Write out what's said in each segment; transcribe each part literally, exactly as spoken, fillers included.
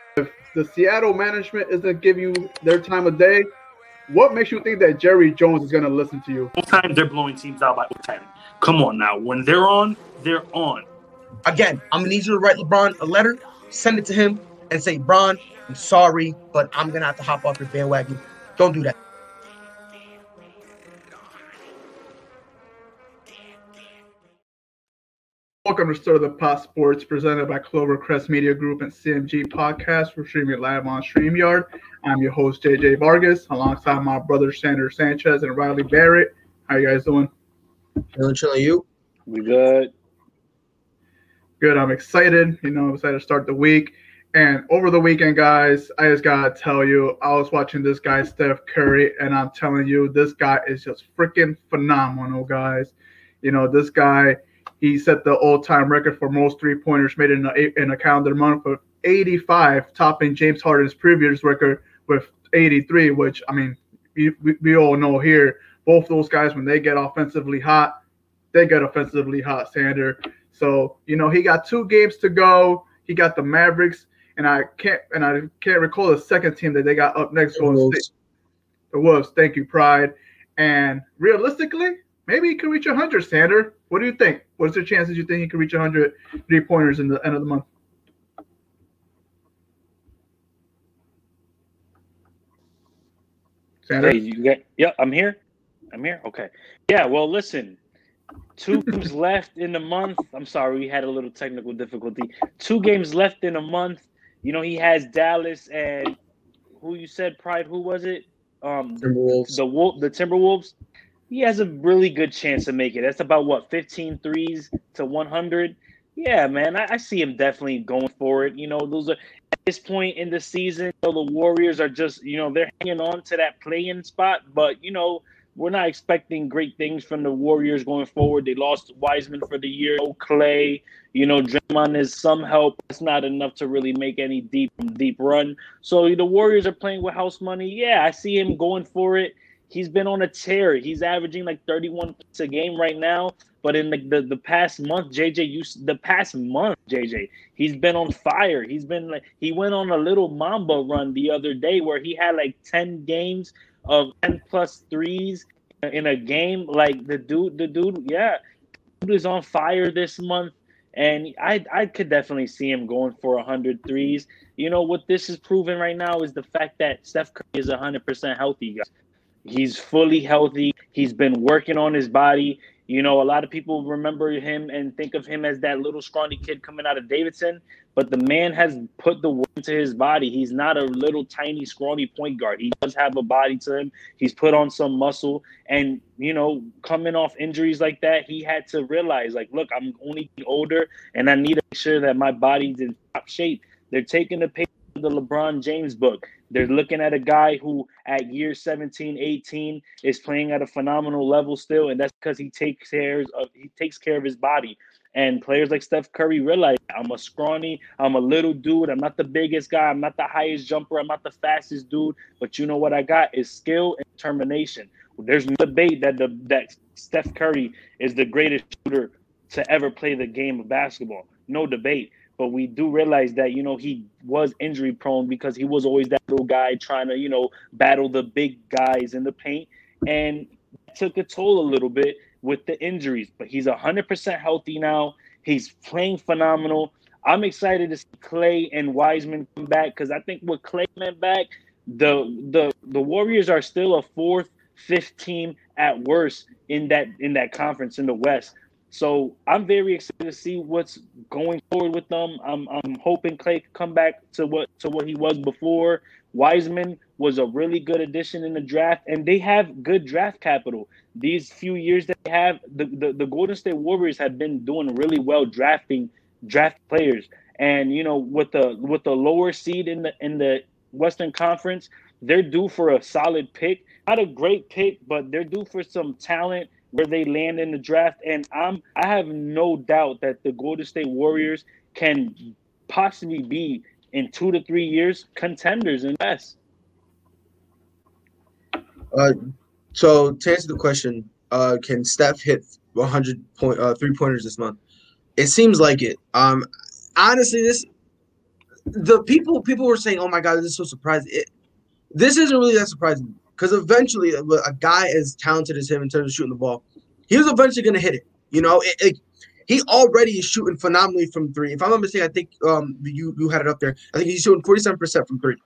If the Seattle management isn't giving you their time of day, what makes you think that Jerry Jones is going to listen to you? Both times they're blowing teams out by ten. Come on now. When they're on, they're on. Again, I'm going to need you to write LeBron a letter, send it to him, and say, Bron, I'm sorry, but I'm going to have to hop off your bandwagon. Don't do that. Welcome to Stir the Pot Sports, presented by Clovercrest Media Group and C M G Podcast. We're streaming live on StreamYard. I'm your host, J J Vargas, alongside my brother, Sander Sanchez and Riley Barrett. How you guys doing? Feeling chill, you? We good. Good. I'm excited. You know, I'm excited to start the week. And over the weekend, guys, I just got to tell you, I was watching this guy, Steph Curry, and I'm telling you, this guy is just freaking phenomenal, guys. You know, this guy, he set the all-time record for most three-pointers made in a, in a calendar month of eighty-five, topping James Harden's previous record with eighty-three, which, I mean, we, we all know here, both those guys, when they get offensively hot, they get offensively hot, Sander. So, you know, he got two games to go. He got the Mavericks, and I can't and I can't recall the second team that they got up next. The Wolves. The Wolves. Thank you, Pride. And realistically, maybe he could reach one hundred, Sander. What do you think? What's the chances you think he could reach one hundred three-pointers in the end of the month? Sander? Hey, you get, yeah, I'm here. I'm here. Okay. Yeah, well, listen. Two games left in the month. I'm sorry, we had a little technical difficulty. Two games left in a month. You know, he has Dallas and who you said, Pride, who was it? Um, Timberwolves. The Wolf, the Timberwolves. He has a really good chance to make it. That's about, what, fifteen threes to one hundred? Yeah, man, I, I see him definitely going for it. You know, those are at this point in the season, you know, the Warriors are just, you know, they're hanging on to that play-in spot. But, you know, we're not expecting great things from the Warriors going forward. They lost Wiseman for the year. No Clay. You know, Draymond is some help. It's not enough to really make any deep, deep run. So the Warriors are playing with house money. Yeah, I see him going for it. He's been on a tear. He's averaging like thirty-one points a game right now. But in the, the, the past month, J J, you, the past month, J J, he's been on fire. He's been like, he went on a little Mamba run the other day where he had like ten games of ten plus threes in a game. Like the dude, the dude, yeah, dude is on fire this month. And I I could definitely see him going for one hundred threes. You know, what this is proving right now is the fact that Steph Curry is one hundred percent healthy, guys. He's fully healthy. He's been working on his body. You know, a lot of people remember him and think of him as that little scrawny kid coming out of Davidson. But the man has put the work into his body. He's not a little tiny scrawny point guard. He does have a body to him. He's put on some muscle. And, you know, coming off injuries like that, he had to realize, like, look, I'm only getting older, and I need to make sure that my body's in top shape. They're taking the page of the LeBron James book. They're looking at a guy who at year seventeen, eighteen is playing at a phenomenal level still, and that's because he takes care of he takes care of his body. And players like Steph Curry realize, I'm a scrawny, I'm a little dude, I'm not the biggest guy, I'm not the highest jumper, I'm not the fastest dude, but you know what I got is skill and determination. There's no debate that the that Steph Curry is the greatest shooter to ever play the game of basketball. No debate. But we do realize that, you know, he was injury prone because he was always that little guy trying to, you know, battle the big guys in the paint. And it took a toll a little bit with the injuries. But he's one hundred percent healthy now. He's playing phenomenal. I'm excited to see Clay and Wiseman come back because I think with Clay coming back, the the the Warriors are still a fourth, fifth team at worst in that in that conference in the West. So I'm very excited to see what's going forward with them. I'm I'm hoping Clay can come back to what to what he was before. Wiseman was a really good addition in the draft, and they have good draft capital. These few years that they have, the, the, the Golden State Warriors have been doing really well drafting draft players. And you know, with the with the lower seed in the in the Western Conference, they're due for a solid pick. Not a great pick, but they're due for some talent where they land in the draft. And I'm I have no doubt that the Golden State Warriors can possibly be in two to three years contenders in the West. Uh, so to answer the question, uh, can Steph hit one hundred point uh, three pointers this month? It seems like it. Um, honestly, this the people people were saying, "Oh my God, this is so surprising." It, this isn't really that surprising because eventually, a, a guy as talented as him in terms of shooting the ball, he was eventually going to hit it. You know, it, it, he already is shooting phenomenally from three. If I'm not mistaken, I think um you you had it up there. I think he's shooting forty-seven percent from three.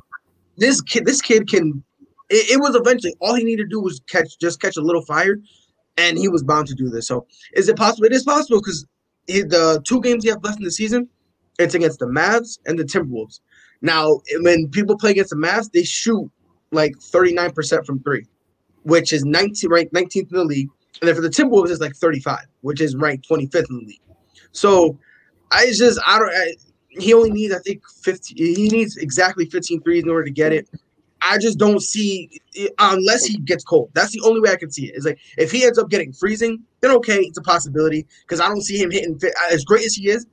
This kid, this kid can. It, it was eventually all he needed to do was catch, just catch a little fire, and he was bound to do this. So, is it possible? It is possible because the two games he have left in the season, it's against the Mavs and the Timberwolves. Now, when people play against the Mavs, they shoot like thirty-nine percent from three, which is nineteen, ranked nineteenth in the league. And then for the Timberwolves, it's like thirty-five, which is ranked twenty-fifth in the league. So I just, I don't, I, he only needs, I think, fifteen, he needs exactly fifteen threes in order to get it. I just don't see, unless he gets cold. That's the only way I can see it. It's like, if he ends up getting freezing, then okay, it's a possibility because I don't see him hitting, as great as he is,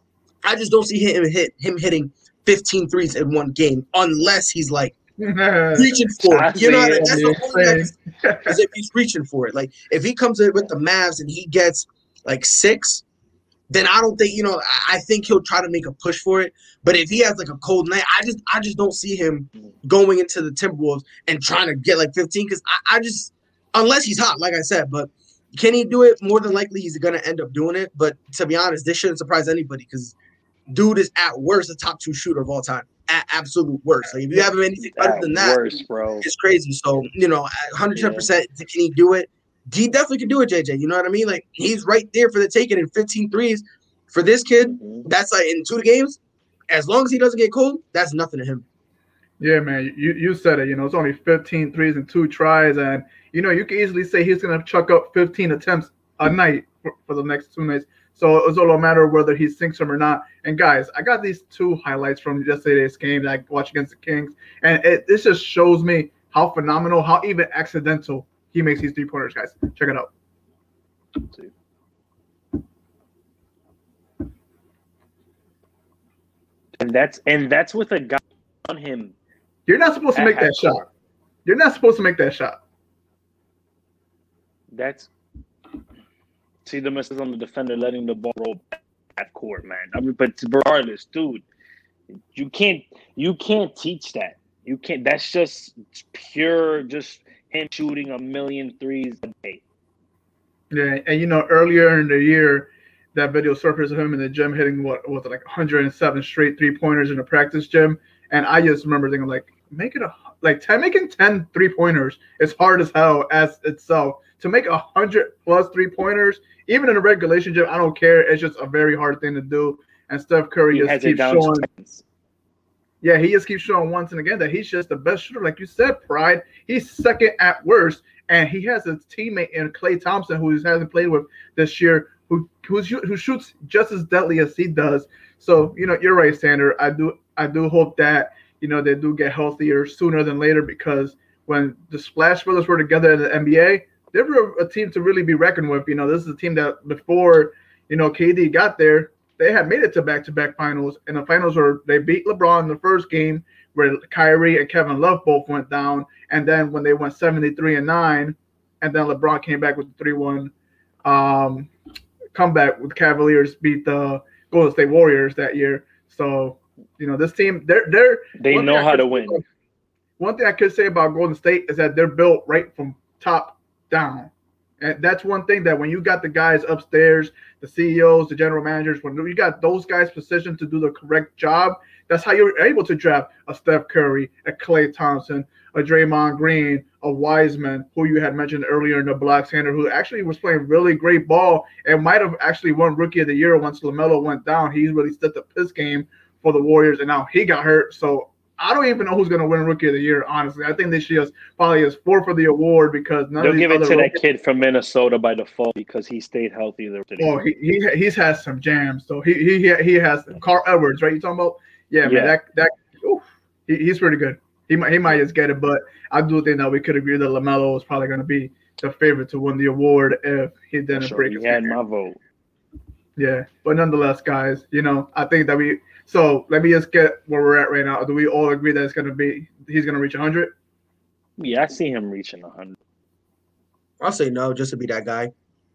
I just don't see him hit him hitting fifteen threes in one game unless he's like reaching for it. You know, that's the only way is if he's reaching for it. Like if he comes in with the Mavs and he gets like six, then I don't think, you know, I think he'll try to make a push for it. But if he has like a cold night, I just I just don't see him going into the Timberwolves and trying to get like fifteen because I, I just unless he's hot, like I said, but can he do it? More than likely he's gonna end up doing it. But to be honest, this shouldn't surprise anybody because dude is at worst a top two shooter of all time. At absolute worst. Like if you have anything better than that, worst, bro. It's crazy. So, you know, one hundred ten percent yeah. Can he do it? He definitely can do it, J J. You know what I mean? Like he's right there for the taking in fifteen threes. For this kid, mm-hmm. that's like in two games, as long as he doesn't get cold, that's nothing to him. Yeah, man. You you said it. You know, it's only fifteen threes and two tries. And, you know, you can easily say he's going to chuck up fifteen attempts a night for, for the next two nights. So it's all a matter of whether he sinks them or not. And guys, I got these two highlights from yesterday's game that I watched against the Kings, and it this just shows me how phenomenal, how even accidental he makes these three pointers. Guys, check it out. And that's and that's with a guy on him. You're not supposed to make that shot. You're not supposed to make that shot. That's. See the misses on the defender letting the ball roll back court, man. I mean, but regardless, dude, you can't you can't teach that. You can't. That's just pure, just him shooting a million threes a day. Yeah, and you know, earlier in the year, that video surfaced of him in the gym hitting what was it like one hundred seven straight three pointers in a practice gym, and I just remember thinking like, make it a like ten, making ten three pointers is hard as hell as itself. To make a hundred plus three pointers, even in a regulation gym, I don't care. It's just a very hard thing to do. And Steph Curry he just keeps showing. Yeah, he just keeps showing once and again that he's just the best shooter. Like you said, Pride, he's second at worst, and he has a teammate in Klay Thompson who he hasn't played with this year, who who's, who shoots just as deadly as he does. So you know, you're right, Sander. I do I do hope that you know they do get healthier sooner than later because when the Splash Brothers were together in the N B A. They were a team to really be reckoned with. You know, this is a team that before, you know, K D got there, they had made it to back-to-back finals. And the finals were they beat LeBron in the first game where Kyrie and Kevin Love both went down. And then when they went seventy-three and nine, and then LeBron came back with the three one um, comeback with Cavaliers beat the Golden State Warriors that year. So, you know, this team, they're they're they know how to win. About, one thing I could say about Golden State is that they're built right from top down. And that's one thing that when you got the guys upstairs, the C E Os, the general managers, when you got those guys positioned to do the correct job, that's how you're able to draft a Steph Curry, a Klay Thompson, a Draymond Green, a Wiseman, who you had mentioned earlier in the block, Sander, who actually was playing really great ball and might have actually won Rookie of the Year once LaMelo went down. He really stepped up his game for the Warriors, and now he got hurt. So I don't even know who's going to win Rookie of the Year, honestly. I think this year's probably is four for the award because none They'll of these give it other to rookies, that kid from Minnesota by default because he stayed healthy there today. Oh, he, he he's had some jams. So he he he has Carl Edwards, right? You talking about? Yeah, yeah. man, that that oof, he, he's pretty good. He might he might just get it, but I do think that we could agree that LaMelo was probably going to be the favorite to win the award if he didn't sure, break he his had finger. my vote. Yeah, but nonetheless, guys, you know, I think that we. So let me just get where we're at right now. Do we all agree that it's going to be he's going to reach one hundred? Yeah, I see him reaching one hundred. I'll say no, just to be that guy.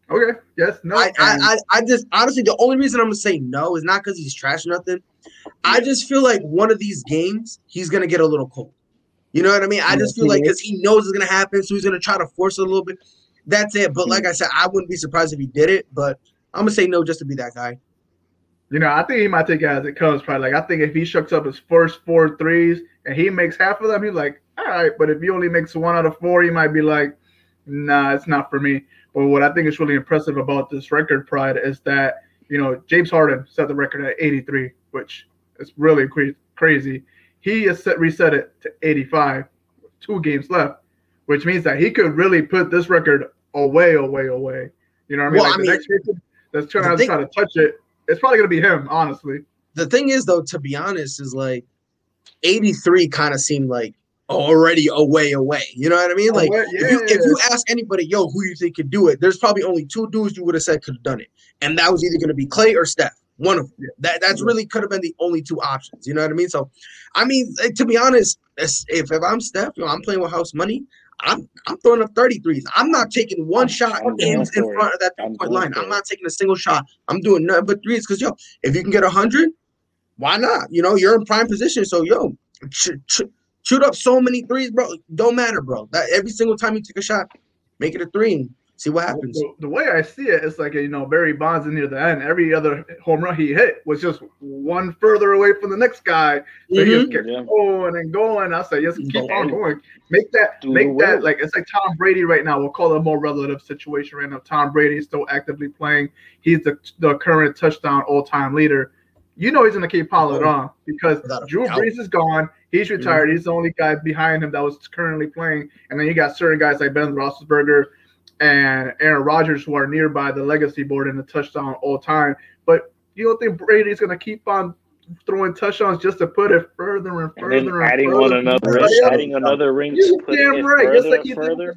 Okay. Yes. No. I, I, I, I just honestly the only reason I'm gonna say no is not because he's trash or nothing. I just feel like one of these games he's gonna get a little cold. You know what I mean? I just feel like because he knows it's gonna happen, so he's gonna try to force it a little bit. That's it. But like I said, I wouldn't be surprised if he did it. But I'm gonna say no just to be that guy. You know, I think he might take it as it comes. Probably like I think if he shucks up his first four threes and he makes half of them, he's like, all right. But if he only makes one out of four, he might be like, nah, it's not for me. But what I think is really impressive about this record, Pride, is that, you know, James Harden set the record at eighty-three, which is really cra- crazy. He has set, reset it to eighty-five, two games left, which means that he could really put this record away, away, away. You know what I mean? Well, like I the mean, next person that's trying to thing, try to touch it, it's probably going to be him, honestly. The thing is, though, to be honest, is like eighty-three kind of seemed like already away, away. You know what I mean? Like, oh, yeah. if you if you ask anybody, yo, who you think could do it, there's probably only two dudes you would have said could have done it. And that was either going to be Clay or Steph. One of them. Yeah. That that's yeah. really could have been the only two options. You know what I mean? So, I mean, to be honest, if, if I'm Steph, you know, I'm playing with house money, I'm I'm throwing up thirty-threes. I'm not taking one I'm, shot I'm in, in front of that three-point line. I'm not taking a single shot. I'm doing nothing but threes because, yo, if you can get one hundred, why not? You know, you're in prime position. So, yo, ch- ch- shoot up so many threes, bro. Don't matter, bro. That, every single time you take a shot, make it a three and see what happens. The, the way I see it, it's like, you know, Barry Bonds near the end. Every other home run he hit was just one further away from the next guy. So mm-hmm. he just kept yeah. going and going. I say, just keep Go on going. Make that, Do make that, like, it's like Tom Brady right now. We'll call it a more relative situation right now. Tom Brady is still actively playing. He's the, the current touchdown all-time leader. You know he's going to keep piling oh, on because Drew Brees is gone. He's retired. Mm-hmm. He's the only guy behind him that was currently playing. And then you got certain guys like Ben Roethlisberger and Aaron Rodgers who are nearby the legacy board in the touchdown all time. But you don't think Brady's going to keep on throwing touchdowns just to put it further and further and, and adding further. One another ring, adding another ring to put it right. further like and further?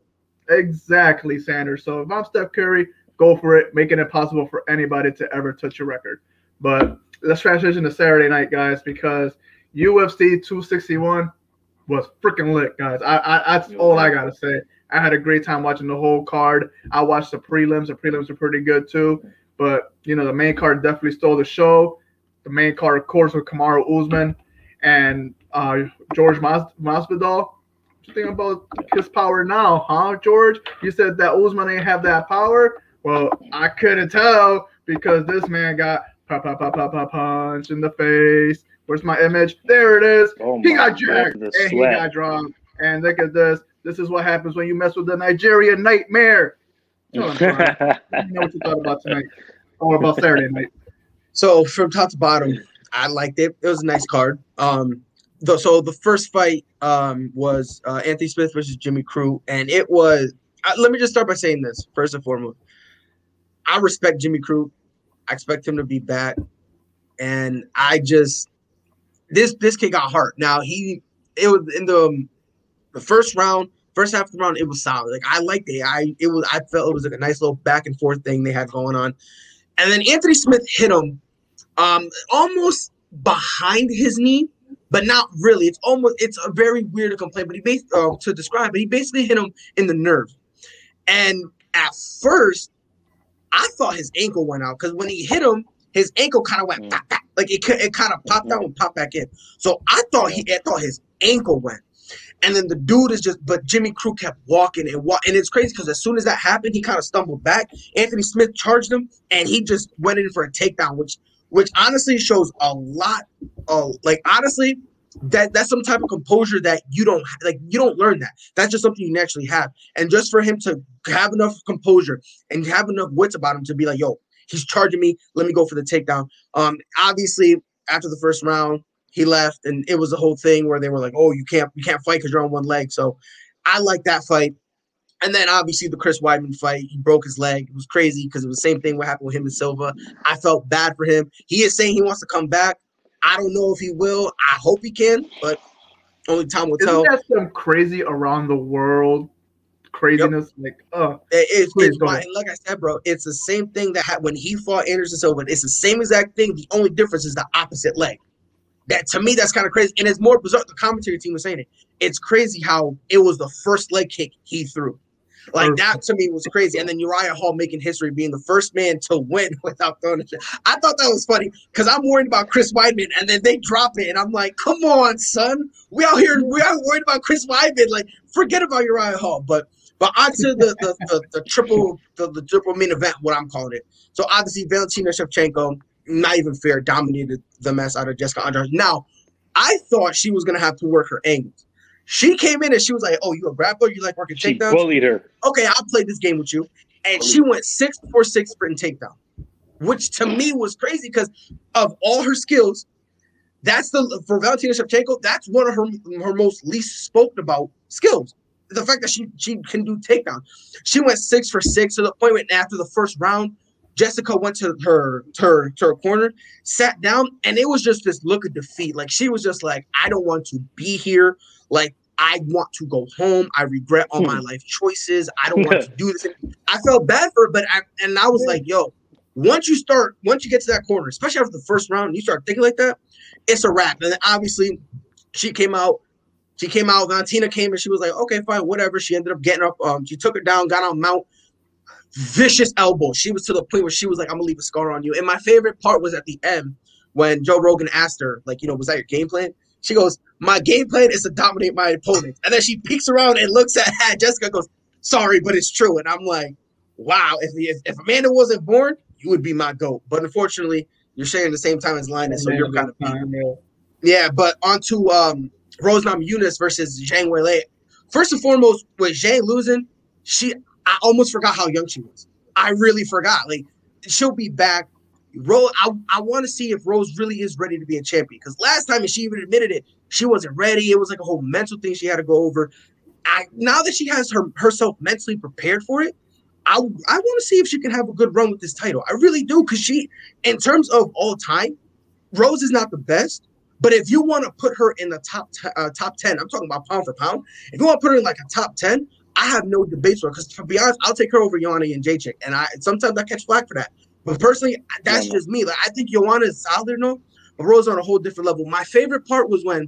Exactly, Sanders. So if I'm Steph Curry, go for it, making it possible for anybody to ever touch a record. But let's transition to Saturday night, guys, because U F C two sixty-one was freaking lit, guys. I, I that's all I gotta say. I had a great time watching the whole card. I watched the prelims. The prelims were pretty good too. But you know, the main card definitely stole the show. The main card, of course, was Kamaru Usman and uh, George Mas- Masvidal. What you think about his power now, huh, George? You said that Usman ain't have that power. Well, I couldn't tell because this man got pop, pop, pop, pop, pop, punch in the face. Where's my image? There it is. Oh he got jacked and sweat. He got dropped. And look at this. This is what happens when you mess with the Nigerian nightmare. Let me know what you thought about tonight or about Saturday night. So from top to bottom, I liked it. It was a nice card. Um, the, so the first fight um, was uh, Anthony Smith versus Jimmy Crute, and it was. Uh, let me just start by saying this first and foremost. I respect Jimmy Crute. I expect him to be back, and I just this this kid got hurt. Now he it was in the um, the first round, first half of the round. It was solid. Like I liked it. I it was I felt it was like a nice little back and forth thing they had going on. And then Anthony Smith hit him um, almost behind his knee, but not really. It's almost it's a very weird to complain, but he based, uh, to describe, but he basically hit him in the nerve. And at first, I thought his ankle went out because when he hit him, his ankle kind of went back, back, like it it kind of popped out and popped back in. So I thought he I thought his ankle went. And then the dude is just, but Jimmy Crute kept walking and walk, and it's crazy because as soon as that happened, he kind of stumbled back. Anthony Smith charged him, and he just went in for a takedown, which, which honestly shows a lot of, like, honestly, that that's some type of composure that you don't like. You don't learn that. That's just something you naturally have. And just for him to have enough composure and have enough wits about him to be like, yo, he's charging me. Let me go for the takedown. Um, obviously, after the first round, he left, and it was a whole thing where they were like, "Oh, you can't, you can't fight because you're on one leg." So, I like that fight. And then obviously the Chris Weidman fight, he broke his leg. It was crazy because it was the same thing what happened with him and Silva. I felt bad for him. He is saying he wants to come back. I don't know if he will. I hope he can, but only time will tell. Isn't that some crazy around the world craziness? Yep. Like, uh, it, it's, it's why, like I said, bro, it's the same thing that had, when he fought Anderson Silva. It's the same exact thing. The only difference is the opposite leg. That to me, that's kind of crazy, and it's more bizarre. The commentary team was saying it. It's crazy how it was the first leg kick he threw. Like that to me was crazy. And then Uriah Hall making history, being the first man to win without throwing it. I thought that was funny because I'm worried about Chris Weidman, and then they drop it, and I'm like, come on, son. We out here, we out worried about Chris Weidman. Like, forget about Uriah Hall. But but onto the the, the, the triple the, the triple main event, what I'm calling it. So obviously Valentina Shevchenko, not even fair, dominated the mess out of Jessica Andrade. Now, I thought she was gonna have to work her angles. She came in and she was like, "Oh, you a grappler? You like working She takedowns?" bullied her. Okay, I'll play this game with you. And she went six for six sprint takedown, which to me was crazy because of all her skills. That's the for Valentina Shevchenko. That's one of her her most least spoken about skills. The fact that she she can do takedown. She went six for six to the point where after the first round, Jessica went to her to her to her corner, sat down, and it was just this look of defeat. Like she was just like, I don't want to be here. Like, I want to go home. I regret all my life choices. I don't want to do this. I felt bad for her, but I and I was like, yo, once you start, once you get to that corner, especially after the first round, and you start thinking like that, it's a wrap. And then obviously she came out, she came out, Valentina came and she was like, okay, fine, whatever. She ended up getting up, um, she took her down, got on mount, vicious elbow. She was to the point where she was like, I'm gonna leave a scar on you. And my favorite part was at the end when Joe Rogan asked her, like, you know, was that your game plan? She goes, my game plan is to dominate my opponent. And then she peeks around and looks at Jessica and goes, sorry, but it's true. And I'm like, wow, if, if, if Amanda wasn't born, you would be my GOAT. But unfortunately, you're sharing the same time as Linus, so you're kind of time, yeah. yeah, but on to um, Rose Namajunas versus Zhang Weili. First and foremost, with Zhang losing, she I almost forgot how young she was. I really forgot. Like, she'll be back. Rose, I, I want to see if Rose really is ready to be a champion. Because last time, and she even admitted it, she wasn't ready. It was like a whole mental thing she had to go over. I, now that she has her herself mentally prepared for it, I, I want to see if she can have a good run with this title. I really do. Because she, in terms of all time, Rose is not the best. But if you want to put her in the top t- uh, top ten, I'm talking about pound for pound. If you want to put her in like a top ten, I have no debates for her. Because to be honest, I'll take her over Joanna and Jacek. And I sometimes I catch flack for that. But personally, that's yeah, just me. Like, I think Joanna is solid, no, but Rose on a whole different level. My favorite part was when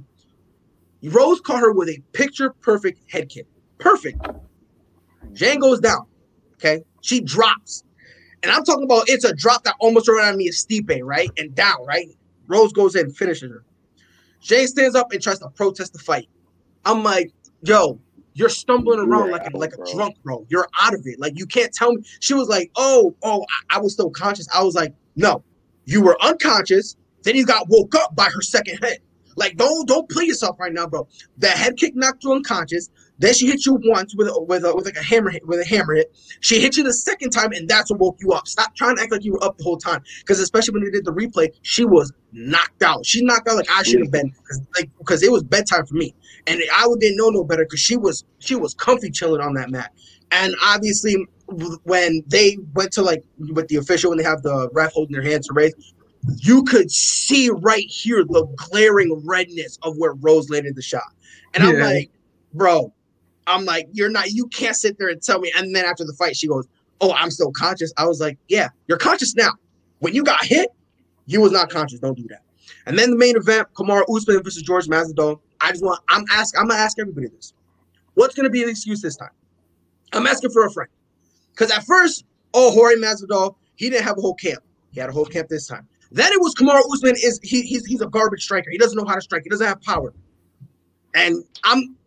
Rose caught her with a picture-perfect head kick. Perfect. Zhang goes down, okay? She drops. And I'm talking about it's a drop that almost reminded me of Stipe, right? And down, right? Rose goes in, finishes her. Zhang stands up and tries to protest the fight. I'm like, yo, you're stumbling around like a, like a drunk, bro. You're out of it. Like, you can't tell me. She was like, oh, oh, I, I was still conscious. I was like, no, you were unconscious. Then you got woke up by her second head. Like, don't don't play yourself right now, bro. The head kick knocked you unconscious. Then she hit you once with a, with a, with like a hammer hit, with a hammer hit. She hit you the second time, and that's what woke you up. Stop trying to act like you were up the whole time. Because especially when they did the replay, she was knocked out. She knocked out like I should have been, because like because it was bedtime for me, and I didn't know no better because she was she was comfy chilling on that mat. And obviously, when they went to like with the official, when they have the ref holding their hands to raise, you could see right here the glaring redness of where Rose landed the shot. And I'm yeah. like, bro. I'm like, you're not, you can't sit there and tell me. And then after the fight, she goes, oh, I'm still conscious. I was like, yeah, you're conscious now. When you got hit, you was not conscious. Don't do that. And then the main event, Kamaru Usman versus George Masvidal. I just want, I'm asking, I'm going to ask everybody this. What's going to be the excuse this time? I'm asking for a friend. Because at first, oh, Jorge Masvidal, he didn't have a whole camp. He had a whole camp this time. Then it was Kamaru Usman is he, he's he's a garbage striker. He doesn't know how to strike. He doesn't have power. And I'm,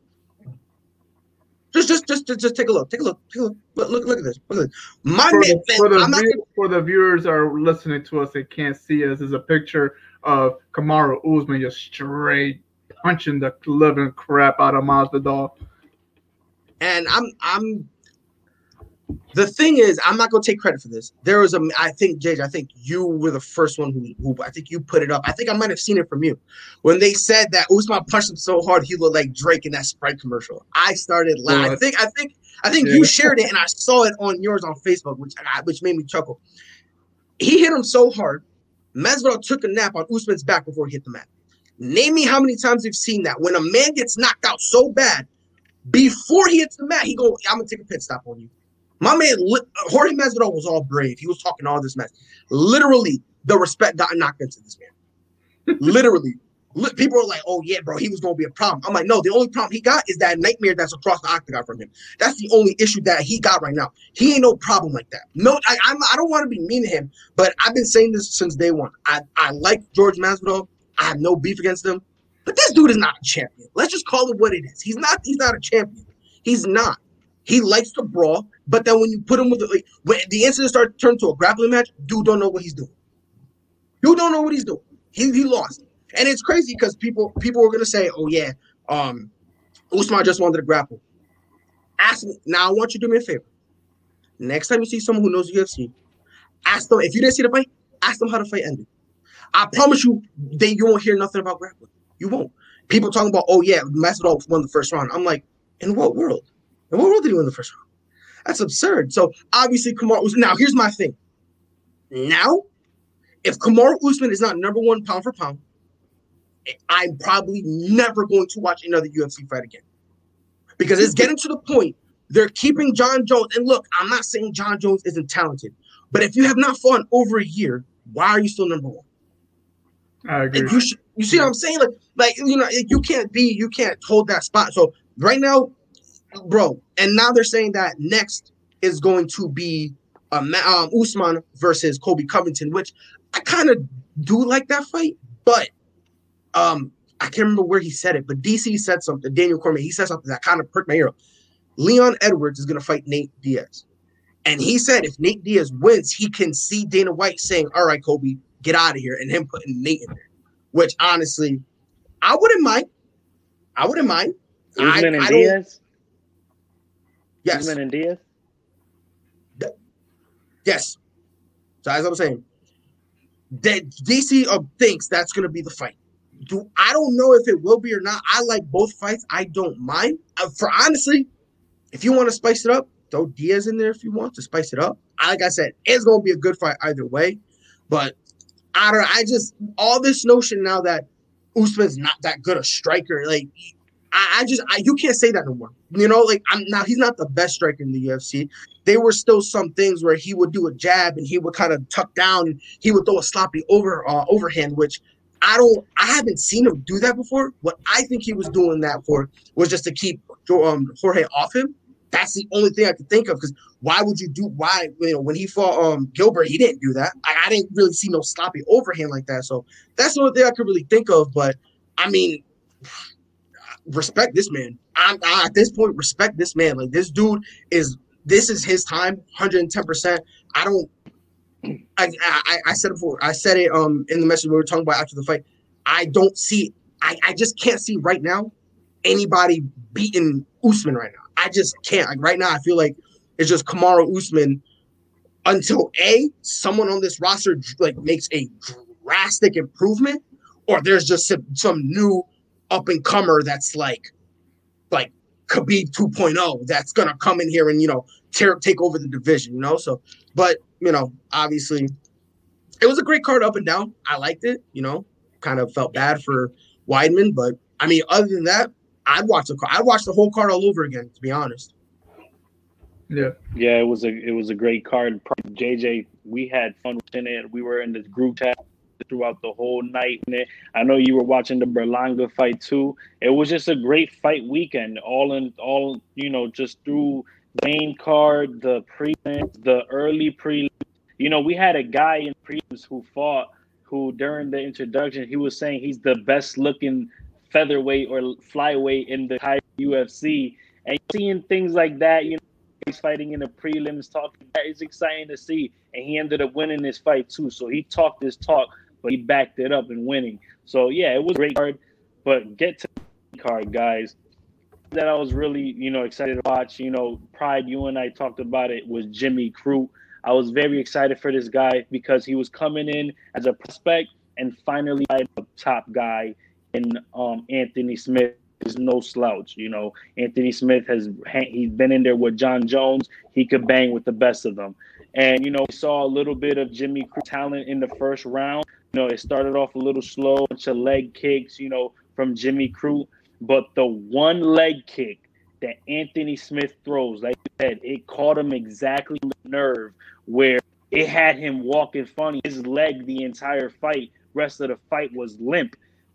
Just, just, just, just, just take a look. Take a look. Take a look. Look, look, look at this. Look at this. My for, man, the, for, the I'm view, not, for the viewers are listening to us, they can't see us. There's a picture of Kamaru Usman just straight punching the living crap out of Masvidal. And I'm, I'm. The thing is, I'm not gonna take credit for this. There was a, I think, Jage, I think you were the first one who, who, I think you put it up. I think I might have seen it from you when they said that Usman punched him so hard he looked like Drake in that Sprite commercial. I started laughing. I think, I think, I think yeah. you shared it, and I saw it on yours on Facebook, which which made me chuckle. He hit him so hard, Masvidal took a nap on Usman's back before he hit the mat. Name me how many times you've seen that when a man gets knocked out so bad before he hits the mat, he go, "I'm gonna take a pit stop on you." My man, Jorge Masvidal was all brave. He was talking all this mess. Literally, the respect got knocked into this man. Literally. Look, people are like, "Oh yeah, bro, he was gonna be a problem." I'm like, no, the only problem he got is that nightmare that's across the octagon from him. That's the only issue that he got right now. He ain't no problem like that. No, I I'm, I don't want to be mean to him, but I've been saying this since day one. I I like George Masvidal. I have no beef against him, but this dude is not a champion. Let's just call it what it is. He's not. He's not a champion. He's not. He likes to brawl, but then when you put him with the, like, when the incident started to turn to a grappling match, dude don't know what he's doing. Dude don't know what he's doing. He he lost. And it's crazy because people people were gonna say, "Oh yeah, um, Usman just wanted to grapple." Ask me now. I want you to do me a favor. Next time you see someone who knows U F C, ask them if you didn't see the fight. Ask them how the fight ended. I promise you, they you won't hear nothing about grappling. You won't. People talking about, "Oh yeah, Masvidal won the first round." I'm like, in what world? In what world did he win the first round? That's absurd. So obviously, Kamaru Usman. Now here's my thing. Now, if Kamaru Usman is not number one pound for pound, I'm probably never going to watch another U F C fight again. Because it's getting to the point they're keeping John Jones. And look, I'm not saying John Jones isn't talented, but if you have not fought in over a year, why are you still number one? I agree. And you should, you see what I'm saying? Like, like you know, you can't be, you can't hold that spot. So right now, bro, and now they're saying that next is going to be um, um, Usman versus Colby Covington, which I kind of do like that fight, but Um, I can't remember where he said it, but D C said something. Daniel Cormier, he said something that kind of perked my ear up. Leon Edwards is going to fight Nate Diaz. And he said if Nate Diaz wins, he can see Dana White saying, "All right, Kobe, get out of here," and him putting Nate in there. Which, honestly, I wouldn't mind. I wouldn't mind. Usman I, and I Diaz? Yes. Usman and Diaz? Yes. So as I was saying, that D C uh, thinks that's going to be the fight. Do I don't know if it will be or not. I like both fights. I don't mind. Uh, for honestly, if you want to spice it up, throw Diaz in there if you want to spice it up. I, like I said, it's gonna be a good fight either way. But I don't. I just all this notion now that Usman's not that good a striker. Like I, I just I, you can't say that no more. You know, like I'm now he's not the best striker in the U F C. There were still some things where he would do a jab and he would kind of tuck down and he would throw a sloppy over uh, overhand, which. I don't. I haven't seen him do that before. What I think he was doing that for was just to keep um, Jorge off him. That's the only thing I could think of. Because why would you do? Why you know when he fought um, Gilbert, he didn't do that. I, I didn't really see no sloppy overhand like that. So that's the only thing I could really think of. But I mean, respect this man. I'm I, at this point respect this man. Like this dude is. This is his time, one hundred ten percent. I don't. I, I I said it before. I said it um in the message we were talking about after the fight. I don't see. I, I just can't see right now anybody beating Usman right now. I just can't. Like right now, I feel like it's just Kamaru Usman until A, someone on this roster like makes a drastic improvement, or there's just some, some new up and comer that's like like Khabib two point oh that's gonna come in here and you know tear, take over the division. You know, so but. You know, obviously, it was a great card up and down. I liked it. You know, kind of felt bad for Weidman, but I mean, other than that, I'd watch the card. I'd watch the whole card all over again. To be honest. Yeah. Yeah, it was a it was a great card. J J, we had fun watching it. We were in this group chat throughout the whole night. I know you were watching the Berlanga fight too. It was just a great fight weekend. All in all, you know, just through. The main card, the prelims, the early prelims. You know, we had a guy in prelims who fought, who during the introduction, he was saying he's the best looking featherweight or flyweight in the entire U F C. And seeing things like that, you know, he's fighting in the prelims, talking, that is exciting to see. And he ended up winning this fight too. So he talked his talk, but he backed it up in winning. So yeah, it was a great card. But get to the card, guys. That I was really, you know, excited to watch. You know, Pride, you and I talked about it, was Jimmy Crute. I was very excited for this guy because he was coming in as a prospect and finally a top guy in um, Anthony Smith is no slouch. You know, Anthony Smith has he's been in there with John Jones. He could bang with the best of them. And, you know, we saw a little bit of Jimmy Crute talent in the first round. You know, it started off a little slow, a bunch of leg kicks, you know, from Jimmy Crute. But the one leg kick that Anthony Smith throws, like you said, it caught him exactly on the nerve where it had him walking funny. His leg the entire fight, rest of the fight was limp. But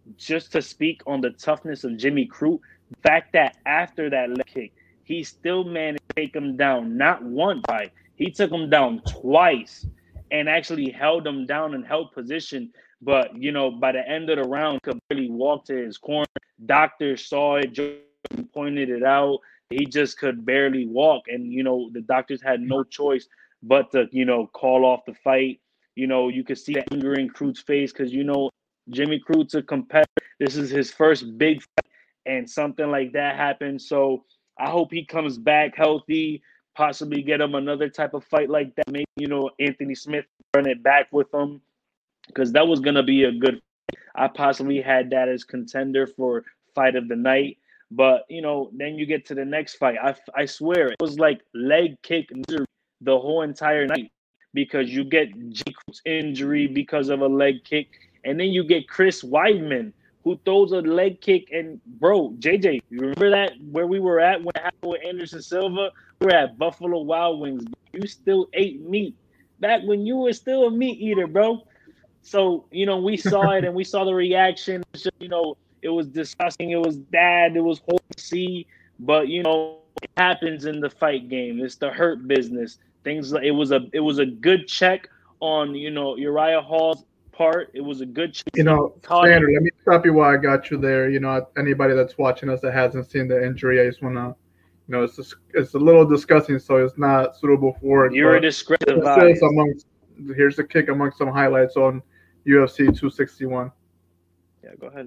just to speak on the toughness of Jimmy Crute, the fact that after that leg kick, he still managed to take him down, not once, right? He took him down twice and actually held him down and held position. But, you know, by the end of the round, he could barely walk to his corner. Doctors saw it, Joe pointed it out. He just could barely walk. And, you know, the doctors had no choice but to, you know, call off the fight. You know, you could see the anger in Crute's face because, you know, Jimmy Crute's a competitor. This is his first big fight, and something like that happened. So I hope he comes back healthy, possibly get him another type of fight like that. Maybe, you know, Anthony Smith run it back with him because that was going to be a good fight. I possibly had that as contender for fight of the night. But, you know, then you get to the next fight. I, I swear it was like leg kick misery the whole entire night because you get Jimmy Crute's injury because of a leg kick. And then you get Chris Weidman, who throws a leg kick. And, bro, J J, you remember that where we were at when it happened with Anderson Silva? We were at Buffalo Wild Wings. You still ate meat back when you were still a meat eater, bro. So, you know, we saw it and we saw the reaction. It's just, you know, it was disgusting. It was bad. It was horrible to see. But, you know, it happens in the fight game. It's the hurt business. Things like it was a it was a good check on, you know, Uriah Hall's part. It was a good check. You know, Sandra, let me stop you while I got you there. You know, anybody that's watching us that hasn't seen the injury, I just want to, you know, it's just, it's a little disgusting, so it's not suitable for it. You're a discredited. Amongst, here's the kick amongst some highlights on U F C two sixty-one. Yeah, go ahead.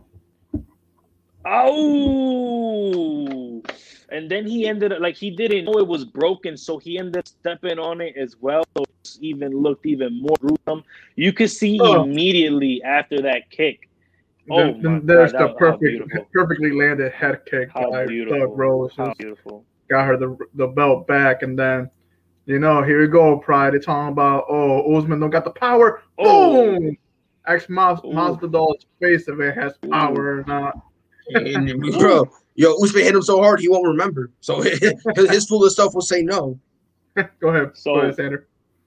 Oh, and then he ended up like he didn't know it was broken, so he ended up stepping on it as well. So it even looked even more gruesome. You could see oh. immediately after that kick. Oh, then, then there's God, the that, perfect, perfectly landed head kick how by beautiful. Thug Rose. How beautiful. Got her the the belt back, and then you know here we go, Pride. They're talking about oh Usman don't got the power. Oh. Boom! Ask Mas- Masvidal's face if it has power Ooh. or not. And, bro, yo, Usman hit him so hard he won't remember. So his, his foolish self will say no. Go ahead, so, go ahead, Sander.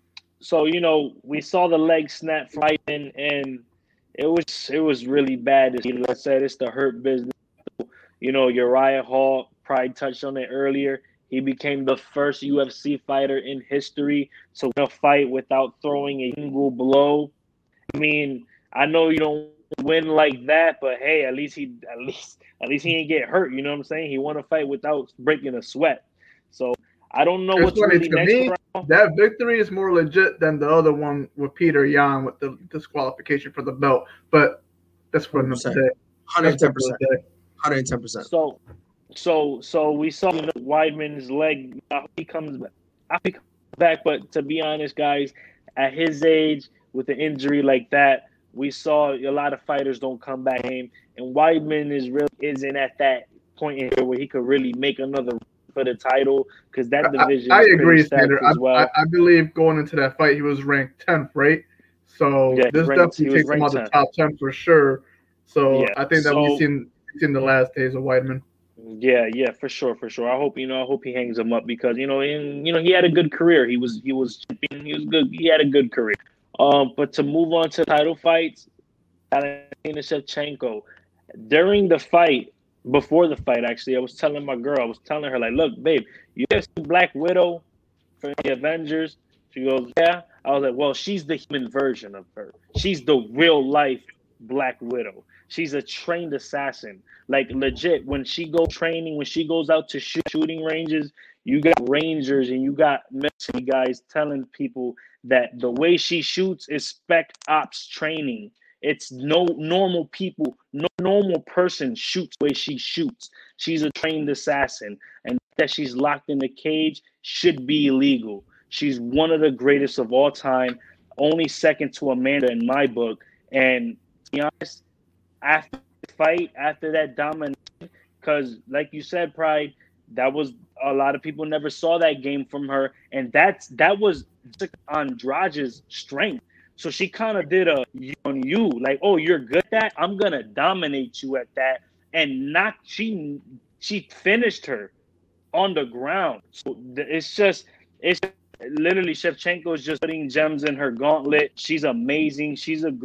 So you know, we saw the leg snap fighting, and it was it was really bad. As I said, it's the hurt business. You know, Uriah Hall, Pride touched on it earlier. He became the first U F C fighter in history to win a fight without throwing a single blow. I mean, I know you don't win like that, but hey, at least he at least at least he didn't get hurt. You know what I'm saying? He won a fight without breaking a sweat. So I don't know That's what's really next. Me, that victory is more legit than the other one with Peter Yan with the disqualification for the belt. But that's for another day. one hundred ten percent. one hundred ten percent. So, so, so we saw you know, Weidman's leg. He comes back. He comes back, but to be honest, guys, at his age with an injury like that, we saw a lot of fighters don't come back in, and Weidman is really isn't at that point in here where he could really make another run for the title because that division. I, I is agree, Sander. as well. I, I believe going into that fight, he was ranked tenth, right? So yeah, this ranked, definitely takes him out the top ten for sure. So yeah, I think that so, we've seen in the last days of Weidman. Yeah, yeah, for sure, for sure. I hope you know. I hope he hangs him up because you know, and you know, he had a good career. He was, he was, he was good. He had a good career. Um, but to move on to title fights, Valentina Shevchenko. During the fight, before the fight, actually, I was telling my girl, I was telling her, like, look, babe, you ever seen Black Widow from the Avengers? She goes, yeah. I was like, well, she's the human version of her. She's the real life Black Widow. She's a trained assassin. Like, legit, when she goes training, when she goes out to shoot, shooting ranges, you got rangers and you got military guys telling people that the way she shoots is spec ops training. It's no normal people, no normal person shoots the way she shoots. She's a trained assassin, and that she's locked in the cage should be illegal. She's one of the greatest of all time, only second to Amanda in my book. And to be honest, after the fight, after that domination, because like you said, Pride, that was a lot of people never saw that game from her, and that's that was Andrade's strength. So she kind of did a you on you, like, oh, you're good at that? I'm gonna dominate you at that, and not she she finished her on the ground. So it's just it's literally Shevchenko is just putting gems in her gauntlet. She's amazing. She's a great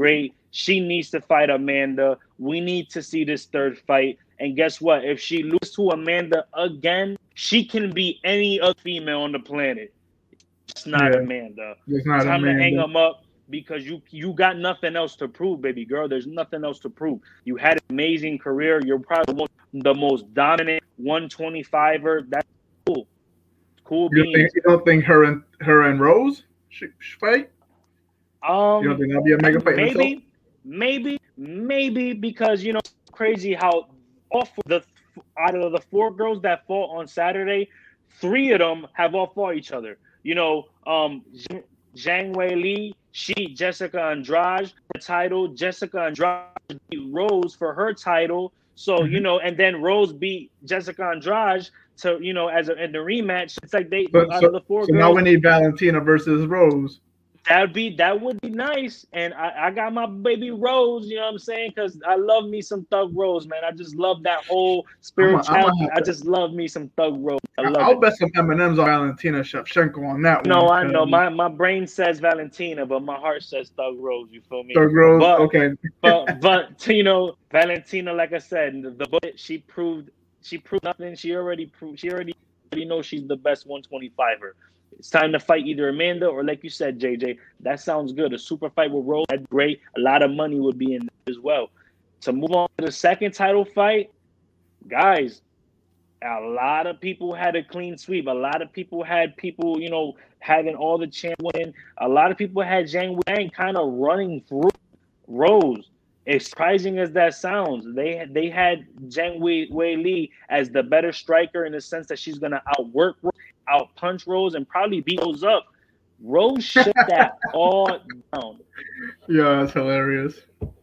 She needs to fight Amanda. We need to see this third fight. And guess what? If she loses to Amanda again, she can be any other female on the planet. It's not Yeah. Amanda. It's not Time to hang Amanda. them up because you you got nothing else to prove, baby girl. There's nothing else to prove. You had an amazing career. You're probably the most, the most dominant one twenty-fiver. That's cool. Cool You beans. don't think, you don't think her and her and Rose should, should fight? Um, You don't think that'll be a mega fight? in itself? maybe, maybe, maybe because you know it's crazy how all four, the out of the four girls that fought on Saturday, three of them have all fought each other. You know, um, Zhang Wei Li, she Jessica Andrade her title. Jessica Andrade beat Rose for her title. So Mhm. you know, and then Rose beat Jessica Andrade to you know as a, in the rematch. It's like they But, out so, of the four so girls. now we need Valentina versus Rose. That would be that would be nice, and I, I got my baby Rose. You know what I'm saying? Because I love me some Thug Rose, man. I just love that whole spirituality. I just love me some Thug Rose. I love I'll it. bet some M and M's on Valentina Shevchenko on that No, one. I know my, my brain says Valentina, but my heart says Thug Rose. You feel me? Thug Rose, but, okay. but but you know Valentina, like I said, the, the bullet she proved she proved nothing. She already proved she already already knows she's the best one twenty-fiver. It's time to fight either Amanda or, like you said, J J. That sounds good. A super fight with Rose, that's great. A lot of money would be in there as well. To move on to the second title fight, guys, a lot of people had a clean sweep. A lot of people had people, you know, having all the champ win. A lot of people had Zhang Wei kind of running through Rose. As surprising as that sounds, they they had Zhang Wei, Wei Li as the better striker in the sense that she's gonna outwork, out punch Rose, and probably beat Rose up. Rose shut that all down. Yeah, that's hilarious.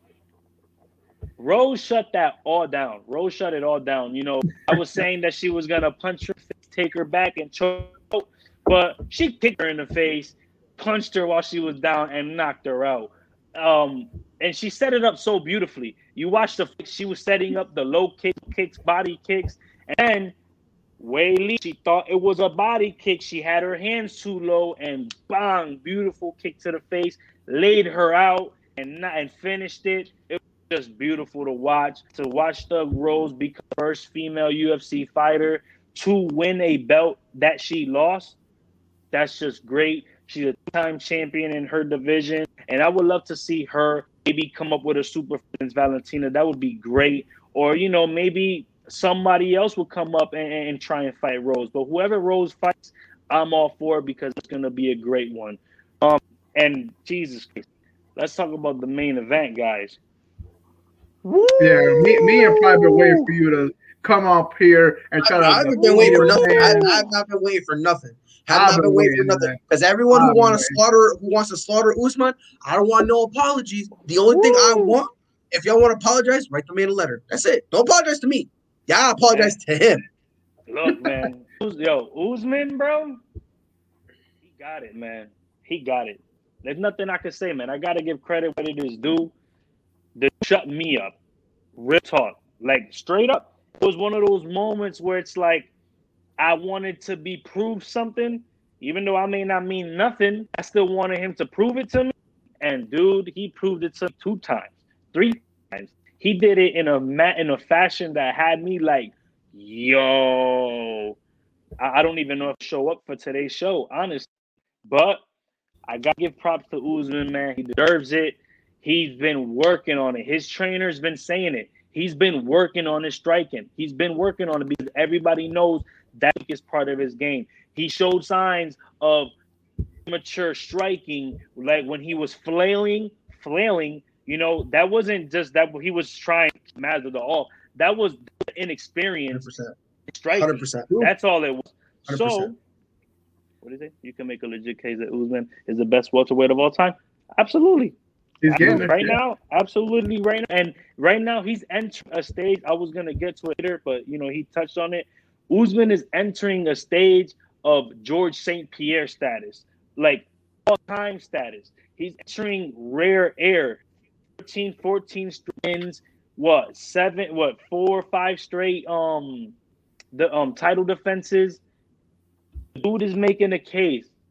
Rose shut that all down. Rose shut it all down. You know, I was saying that she was gonna punch her, take her back, and choke, but she kicked her in the face, punched her while she was down, and knocked her out. Um, and she set it up so beautifully. You watch the she was setting up the low kick, kicks, body kicks, and then Wei Li, she thought it was a body kick. She had her hands too low, and bang, beautiful kick to the face, laid her out, and not, and finished it. It was just beautiful to watch. To watch Thug Rose become the first female U F C fighter to win a belt that she lost. That's just great. She's a two-time champion in her division, and I would love to see her maybe come up with a super against Valentina. That would be great. Or, you know, maybe somebody else will come up and, and try and fight Rose. But whoever Rose fights, I'm all for it because it's going to be a great one. Um, and Jesus Christ, let's talk about the main event, guys. Woo! Yeah, me, me and Private been waiting for you to come up here and try I, to. I haven't been waiting for nothing. I, I've not been waiting for nothing. Have I've not been been waiting for waiting, nothing. man. Because everyone who I've want been to waiting. slaughter, who wants to slaughter Usman, I don't want no apologies. The only thing I want, if y'all want to apologize, write the man a letter. That's it. Don't apologize to me. Y'all apologize to him. Look, man, yo, Usman, bro, he got it, man. He got it. There's nothing I can say, man. I gotta give credit what it is due. They shut me up. Real talk, like straight up. It was one of those moments where it's like I wanted to be proved something, even though I may not mean nothing. I still wanted him to prove it to me. And dude, he proved it to me two times, three times. He did it in a ma- in a fashion that had me like, yo, I, I don't even know if I show up for today's show, honestly. But I gotta give props to Usman, man. He deserves it. He's been working on it. His trainer's been saying it. He's been working on his striking. He's been working on it because everybody knows that is part of his game. He showed signs of mature striking, like when he was flailing, flailing. You know, that wasn't just that he was trying to master the all. That was inexperience striking. one hundred percent. That's all it was. one hundred percent. So, what is it? You can make a legit case that Usman is the best welterweight of all time. Absolutely. He's getting right it. now, absolutely right now. And right now he's entering a stage. I was gonna get to it later, but you know, he touched on it. Usman is entering a stage of George Saint Pierre status, like all-time status. He's entering rare air. thirteen, fourteen wins, what, seven, what, four, five straight um the um title defenses. Dude is making a case.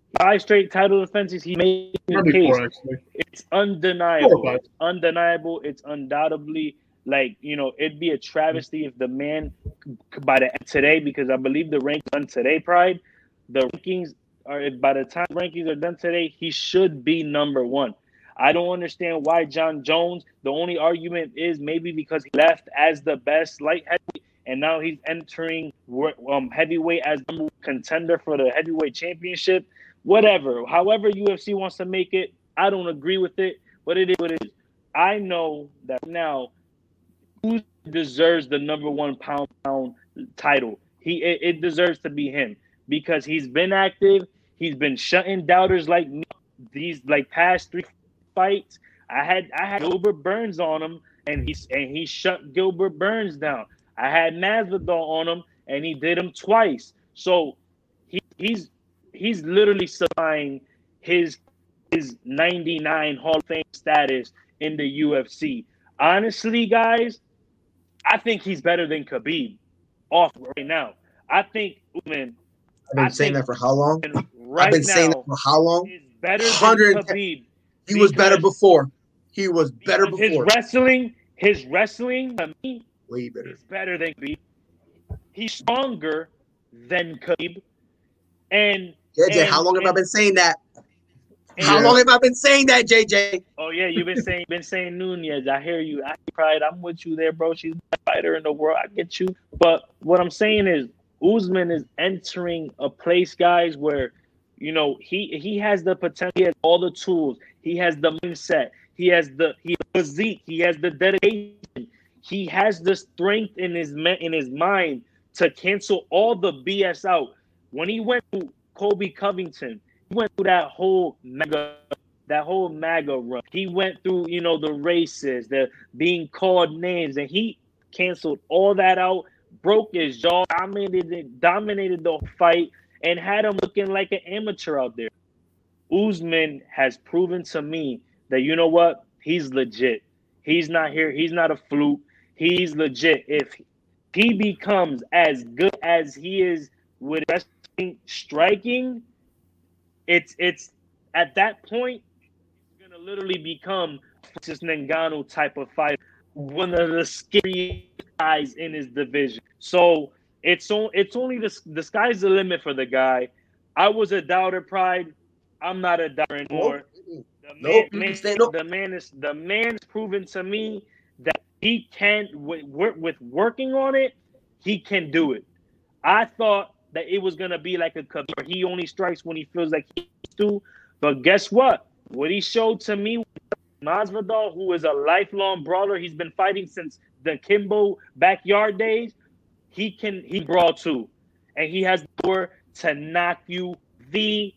Five straight title defenses. He made the Maybe case. four, actually. It's undeniable. Four or five. It's undeniable. It's undoubtedly like, you know, it'd be a travesty if the man by the end today, because I believe the rankings done today, Pride. The rankings are by the time rankings are done today, he should be number one. I don't understand why John Jones. The only argument is maybe because he left as the best light heavyweight, and now he's entering um, heavyweight as the contender for the heavyweight championship. Whatever, however U F C wants to make it, I don't agree with it, but it is what it is. I know that now who deserves the number one pound pound title. He it, it deserves to be him because he's been active. He's been shutting doubters like me these like past three fights. I had I had Gilbert Burns on him, and he's and he shut Gilbert Burns down. I had Masvidal on him, and he did him twice. So he, he's he's literally supplying his his ninety-nine Hall of Fame status in the U F C. Honestly, guys, I think he's better than Khabib off right now. I think Usman. I've been I saying that for how long? Right I've been now, saying that for how long? is better than Khabib. He was better before. He was better His before. wrestling, his wrestling, to me, Way better. is better than Khabib. He's stronger than Khabib. And J J, and- how long have I and- been saying that? and- How long have I been saying that, J J? Oh yeah, you've been saying been saying Nunez. I hear you. I pride. I'm with you there, bro. She's the best fighter in the world. I get you. But what I'm saying is, Usman is entering a place, guys, where you know he he has the potential. He has all the tools. He has the mindset. He has the he has physique. He has the dedication. He has the strength in his in his mind to cancel all the B S out. When he went to Kobe Covington, he went through that whole mega, that whole MAGA run. He went through, you know, the races, the being called names, and he canceled all that out, broke his jaw, dominated, dominated the fight, and had him looking like an amateur out there. Usman has proven to me that, you know what, he's legit. He's not here. He's not a fluke. He's legit. If he becomes as good as he is with wrestling, striking, it's it's at that point he's gonna literally become Francis Ngannou type of fighter, one of the scariest guys in his division. So it's on, it's only the the sky's the limit for the guy. I was a doubter, Pride. I'm not a doubter anymore. Nope. The man, Nope, you man- can stay- nope. the man is the man has proven to me that he can with, with working on it, he can do it. I thought that it was gonna be like a Khabib, he only strikes when he feels like he needs to. But guess what? What he showed to me, Masvidal, who is a lifelong brawler, he's been fighting since the Kimbo backyard days. He can he brawl too, and he has the power to knock you the.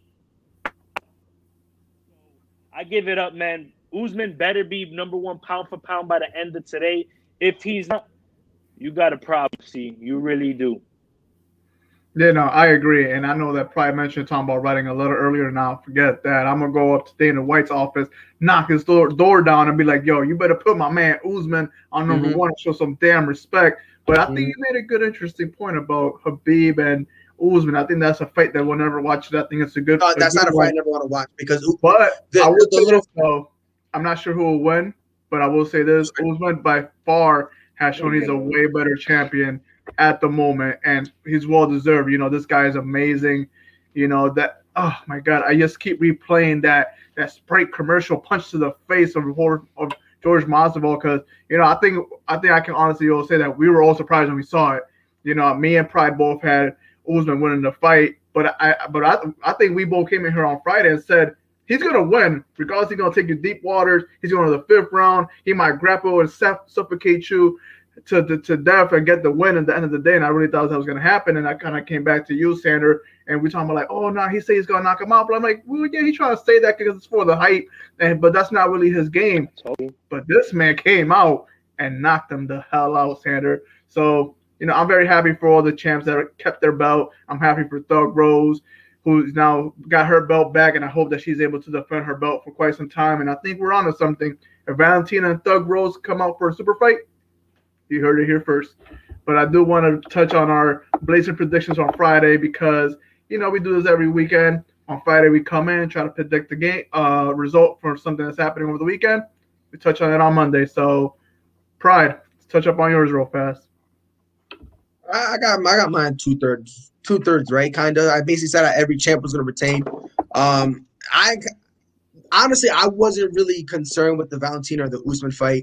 I give it up, man. Usman better be number one pound for pound by the end of today. If he's not, you got a problem, see. You really do. Yeah, no, I agree. And I know that Pride mentioned talking about writing a letter earlier. Now, forget that. I'm going to go up to Dana White's office, knock his door, door down, and be like, yo, you better put my man Usman on number Mhm. one and show some damn respect. But I Mhm. think you made a good, interesting point about Khabib and Usman. I think that's a fight that we'll never watch. I think it's a good No, that's good not a one. fight I never want to watch because But the- I will the say little- this, though. I'm not sure who will win, but I will say this. Usman by far has shown he's a way better champion at the moment, and he's well deserved. You know, this guy is amazing. You know that. Oh my God, I just keep replaying that that Sprite commercial punch to the face of of George Masvidal because you know I think I think I can honestly all say that we were all surprised when we saw it. You know, me and Pride both had Usman winning the fight, but I but I I think we both came in here on Friday and said he's gonna win regardless. He's gonna take you deep waters. He's going to the fifth round. He might grapple and suffocate you to, to to death and get the win at the end of the day. And I really thought that was gonna happen. And I kind of came back to you, Sander, and we talking about like, oh no, he said he's gonna knock him out. But I'm like, well, yeah, he's trying to say that because it's for the hype, and but that's not really his game. But this man came out and knocked him the hell out, Sander. So you know, I'm very happy for all the champs that kept their belt. I'm happy for Thug Rose, who's now got her belt back, and I hope that she's able to defend her belt for quite some time. And I think we're on to something. If Valentina and Thug Rose come out for a super fight, you heard it here first. But I do want to touch on our Blazing predictions on Friday because, you know, we do this every weekend On Friday, we come in, try to predict the game uh, result for something that's happening over the weekend. We touch on it on Monday. So, Pride, let's touch up on yours real fast. I got I got mine two thirds, two thirds right, kind of. I basically said that every champ was going to retain. Um, I honestly I wasn't really concerned with the Valentina or the Usman fight.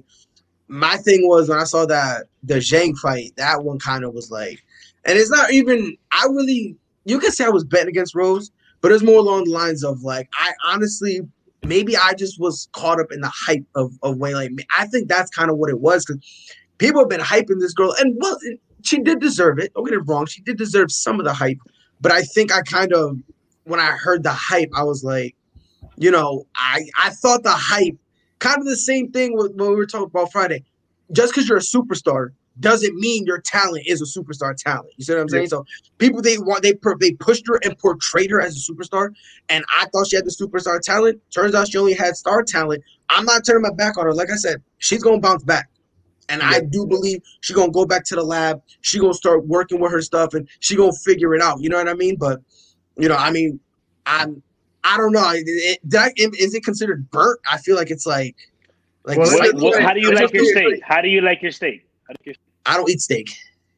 My thing was when I saw that the Zhang fight, that one kind of was like, and it's not even. I really, you can say I was betting against Rose, but it's more along the lines of like I honestly maybe I just was caught up in the hype of of Weili. I think that's kind of what it was because people have been hyping this girl, and well. It, She did deserve it. Don't get it wrong. She did deserve some of the hype. But I think I kind of, when I heard the hype, I was like, you know, I, I thought the hype, kind of the same thing with, when we were talking about Friday. Just because you're a superstar doesn't mean your talent is a superstar talent. You see what I'm saying? Yeah. So people, they want they they pushed her and portrayed her as a superstar. And I thought she had the superstar talent. Turns out she only had star talent. I'm not turning my back on her. Like I said, she's going to bounce back. And I do believe she's going to go back to the lab. She's going to start working with her stuff, and she's going to figure it out. You know what I mean? But, you know, I mean, I'm, I don't know. It, it, I, is it considered burnt? I feel like it's like, like. Well, what, what, how do you like your steak? How do you like your steak? Your steak? I don't eat steak.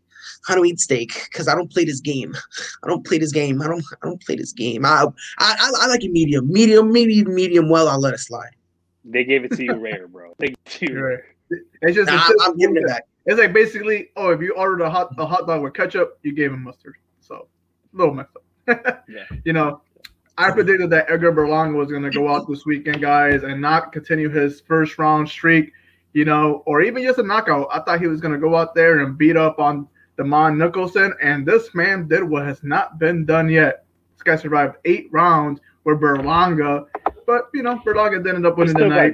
I don't eat steak because I don't play this game. I don't play this game. I don't. I don't play this game. I, I, I, I like it medium, medium, medium, medium. Well, I'll let it slide. They gave it to you rare, bro. They gave it to you rare. It's just, nah, it's just I'm giving it back. It's like basically, oh, if you ordered a hot a hot dog with ketchup, you gave him mustard. So a little messed up. yeah. You know, I predicted that Edgar Berlanga was going to go out this weekend, guys, and not continue his first round streak. You know, or even just a knockout. I thought he was going to go out there and beat up on Demond Nicholson, and this man did what has not been done yet. This guy survived eight rounds with Berlanga, but you know, Berlanga did end up winning the night.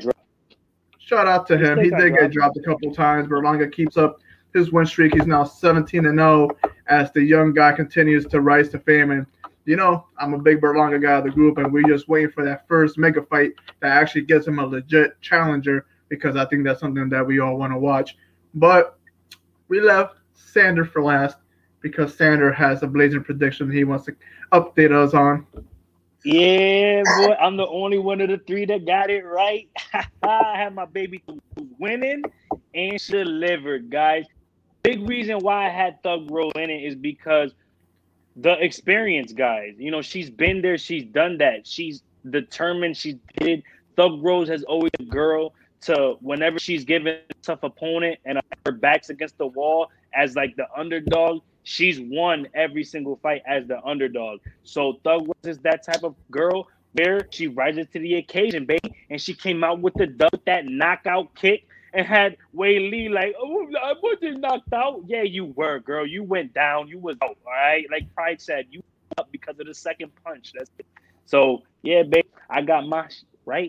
Shout out to him. He did get dropped a couple times. Berlanga keeps up his win streak. He's now seventeen and oh as the young guy continues to rise to fame. And, you know, I'm a big Berlanga guy of the group, and we're just waiting for that first mega fight that actually gets him a legit challenger because I think that's something that we all want to watch. But we left Sander for last because Sander has a blazing prediction he wants to update us on. Yeah, boy, I'm the only one of the three that got it right. I had my baby winning and she delivered, guys. Big reason why I had Thug Rose winning is because the experience, guys. You know, she's been there. She's done that. She's determined. She did. Thug Rose has always been a girl to whenever she's given a tough opponent and her back's against the wall as like the underdog, she's won every single fight as the underdog. So Thug Rose is that type of girl where she rises to the occasion, baby. And she came out with the dub, that knockout kick, and had Weili like, oh, I wasn't knocked out. Yeah, you were, girl. You went down. You was out, all right? Like Pride said, you up because of the second punch. That's it. So, yeah, baby, I got my sh- right.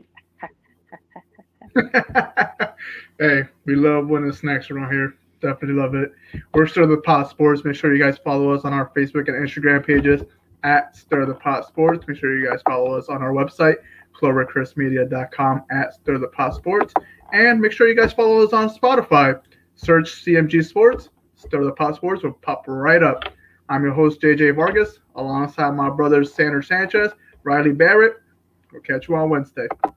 Hey, we love winning snacks around here. Definitely love it. We're Stir the Pot Sports. Make sure you guys follow us on our Facebook and Instagram pages at Stir the Pot Sports. Make sure you guys follow us on our website, clovercrest media dot com at Stir the Pot Sports. And make sure you guys follow us on Spotify. Search C M G Sports, Stir the Pot Sports will pop right up. I'm your host, J J Vargas, alongside my brothers, Sander Sanchez, Riley Barrett. We'll catch you on Wednesday.